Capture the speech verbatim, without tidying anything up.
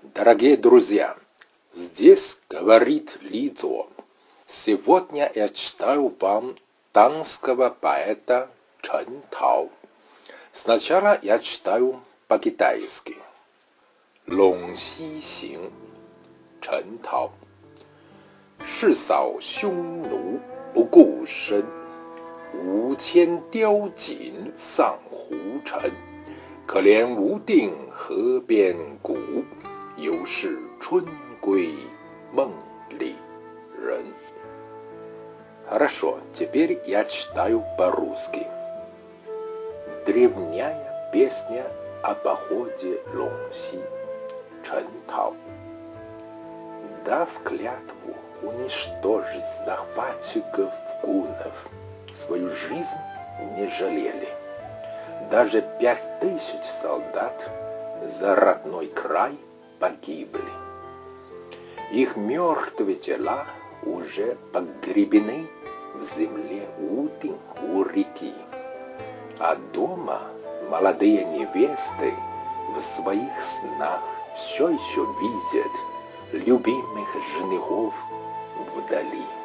Дорогие друзья, здесь говорит Лизо. Сегодня я читаю вам танского поэта Чен Тао. Сначала я читаю по-китайски. Лонг Си Синг, Чен Тао. 世扫匈奴不顾身，无牵雕锦上胡尘。可怜无定河边骨，犹是春归梦里人。Хорошо, теперь я читаю по-русски. Древняя песня о походе Лонси. Чен Тао. Дав клятву уничтожить захватчиков гуннов, свою жизнь не жалели. Даже пять тысяч солдат за родной край погибли. Их мертвые тела уже погребены в земле Удин у реки. А дома молодые невесты в своих снах все еще видят любимых женихов вдали.